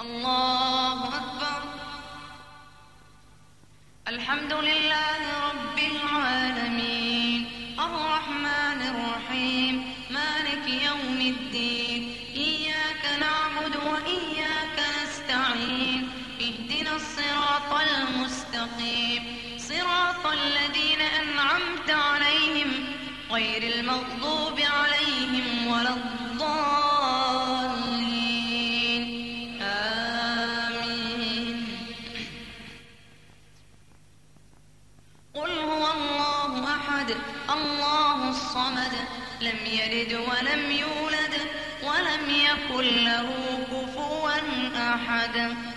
الله أكبر. الحمد لله رب العالمين، الرحمن الرحيم، مالك يوم الدين، إياك نعبد وإياك نستعين، اهدنا الصراط المستقيم، صراط الذين أنعمت عليهم غير المغضوب عليهم ولا الضالين، آمين. قل هو الله أحد الله الصمد لم يلد ولم يولد ولم يكن له كفوا أحد.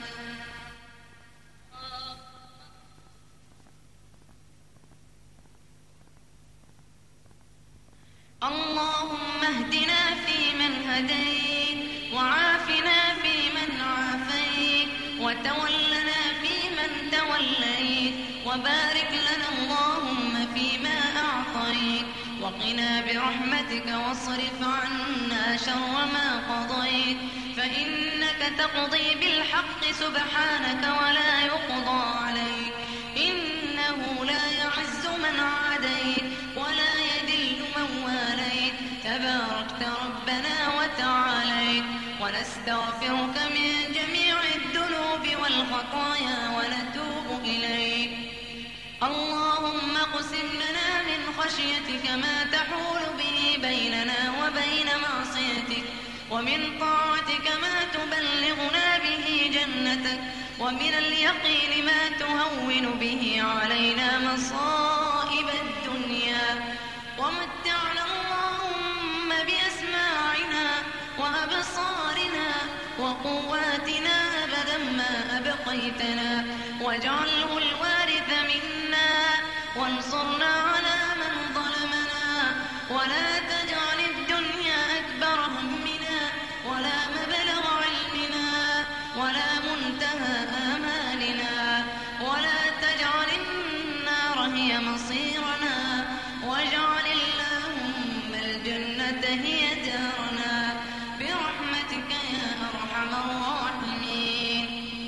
اللهم اهدنا فيمن هديت، وعافنا فيمن عافيت، وتولنا فيمن توليت، وبارك لنا اللهم فيما أعطيت، وقنا برحمتك واصرف عنا شر ما قضيت، فإنك تقضي بالحق سبحانك ولا يقضى عليك، إنه لا يعز من عاديت ولا يذل من واليت، تباركت ربنا وتعاليت، ونستغفرك من جميع الذنوب والخطايا ونتوب إليك. اللهم اقسم لنا من خشيتك ما تحول به بيننا وبين معصيتك، ومن طاعتك ما تبلغنا به جنتك، ومن اليقين ما تهون به علينا مصائب الدنيا، ومتعنا اللهم بأسماعنا وأبصارنا وقواتنا أبدا ما أبقيتنا، واجعله الوارث منا، وانصرنا على من ظلمنا، ولا تجعل الدنيا أكبر همنا ولا مبلغ علمنا ولا منتهى آمالنا، ولا تجعل النار هي مصيرنا، واجعل اللهم الجنة هي دارنا، برحمتك يا أرحم الراحمين.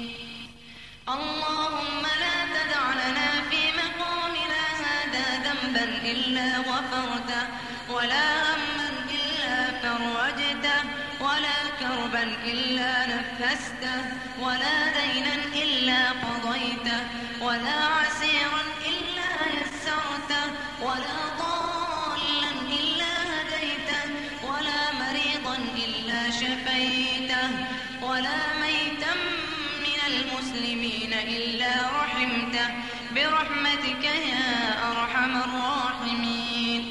اللهم لا تدع لنا في مقامنا هذا ذنبا إلا غفرته، ولا هما إلا فرجته، ولا كربا إلا نفسته، ولا دينا إلا قضيته، ولا عسيرا إلا يسرته، ولا ضالا إلا هديته، ولا مريضا إلا شفيته، ولا ميتا من المسلمين إلا رحمته، برحمتك يا أرحم الراحمين.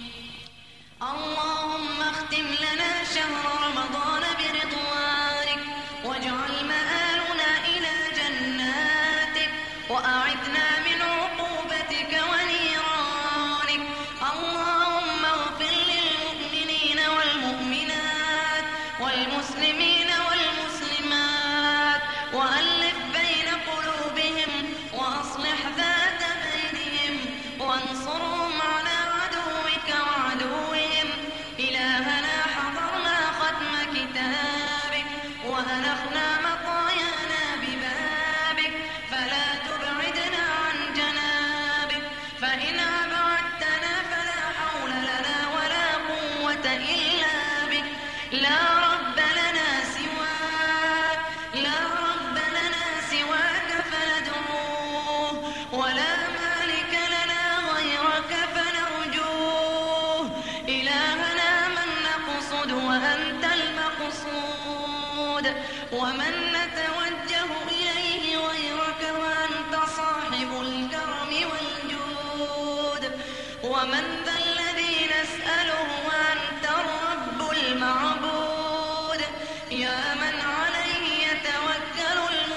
اللهم اختم لنا شهر رمضان برضوانك، واجعل مآلنا إلى جناتك، وأعذنا من عقوبتك ونيرانك. اللهم اغفر للمؤمنين والمؤمنات والمسلمين والمسلمات، وألف بين قلوبهم، وأصلح ذات بينهم، وانصرهم على عدوك وعدوهم. إلهنا حضرنا ختم كتابك، وأنخنا مطايانا ببابك، فلا تبعدنا عن جنابك، فإن أبعدتنا فلا حول لنا ولا قوة إلا بك. لا رب لنا سواك، لا رب لنا سواك فندعوه، ولا مالك لنا غيرك فنرجوه. إلهنا من نقصد وأنت المقصود، ومن نتوجه إليه غيرك وأنت صاحب الكرم والجود. ومن ذا الذي نسأله وأنت الرب المعبود، يا من عليه يتوكل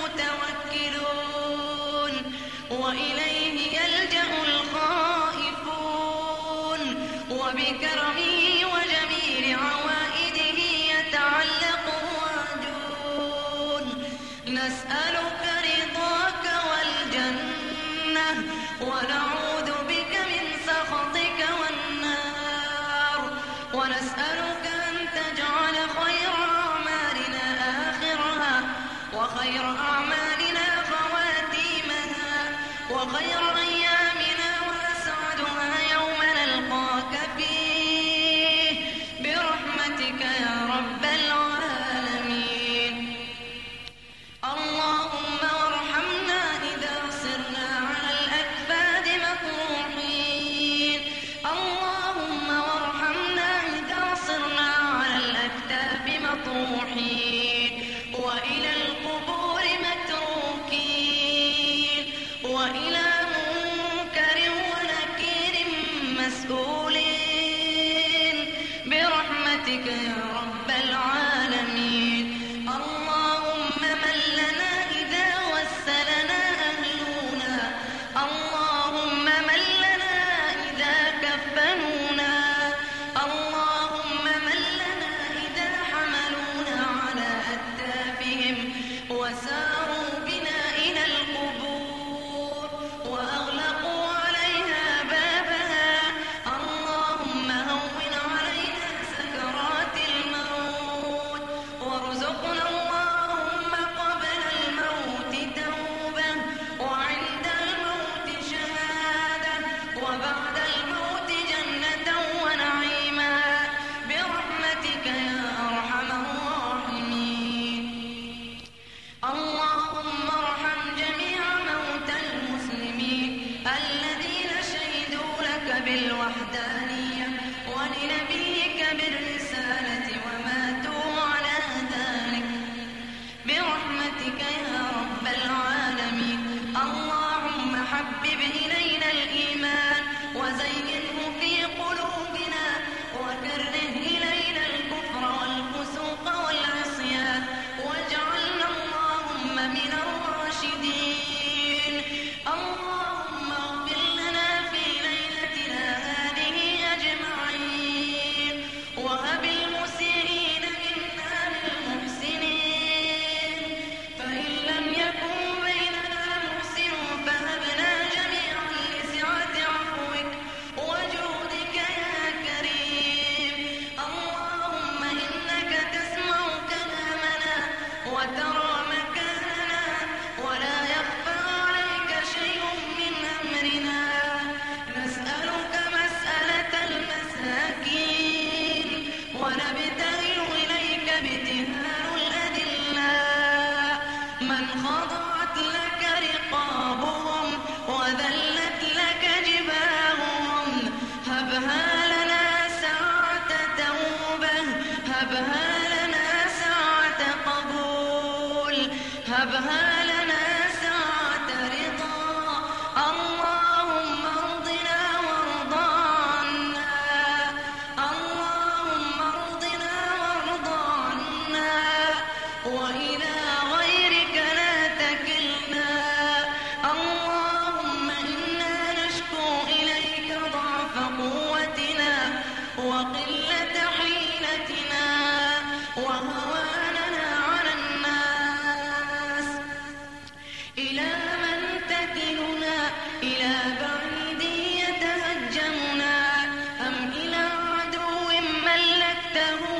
المتوكلون، وإليه يلجأ الخائفون، وبكرمه وجميل عوائده يتعلق الراجون. نسألك رضاك والجنة، ونعوذ بك من سخطك والنار، ونسألك أن تجعل خير أعمالنا آخرها، وخير أعمالنا خواتيمها وخير أيامنا وأسعدها يوم نلقاك فيه برحمتك يا رب العالمين. اللهم وارحمنا إذا صرنا على الأكباد مطروحين. اللهم وارحمنا إذا صرنا على الأكتاف مطروحين وإلى القبور متروكين وإلى منكر ونكير مسؤولين برحمتك يا رب العالمين. اللهم من لنا إذا وسلنا أهلنا. اللهم من لنا إذا كفنونا. اللهم من لنا إذا حملونا على أكتافهم وساروا بنا إلى القبور وأغلقوا عليها بابها. اللهم هون علينا سكرات الموت وارزقنا اللهم قبل الموت توبة وعند الموت شهادة وبعد الموت جنة ونعيما برحمتك يا أرحم الراحمين. اللهم ارحم جميع موتى المسلمين الذين شهدوا لك بالوحدانية ولنبيك بالرسالة وماتوا على ذلك برحمتك يا رب العالمين. اللهم حبب إلينا الإيمان وزينه في قلوبنا وكره إلينا الكفر والفسوق والعصيان واجعلنا اللهم من الراشدين. اللهم اغفر لنا في ليلتنا هذه أجمعين وهب المسيئين منا للمحسنين. فإن لم يكن بيننا محسن فهبنا جميعا لسعة عفوك وجودك يا كريم. اللهم إنك تسمع كلامنا وترى مكاننا ولا يخفى عليك شيء من أمرنا. نسألك مسألة المساكين ونبتهل إليك ابتهال الأذلاء من خضعت لك رقابهم وذلت لك جباههم. هبها لنا ساعة توبة هبها لنا ساعة قبول هبها لنا ساعة رضا. اللهم ارضنا وارض عنا. اللهم ارضنا وارض عنا وإلى غيرك لا تكلنا. اللهم إنا نشكو إليك ضعف قوتنا وقلة حيلتنا وهواننا على الناس. إلى من تكلنا؟ إلى بعيد يتهجمنا أم إلى عدو ملكته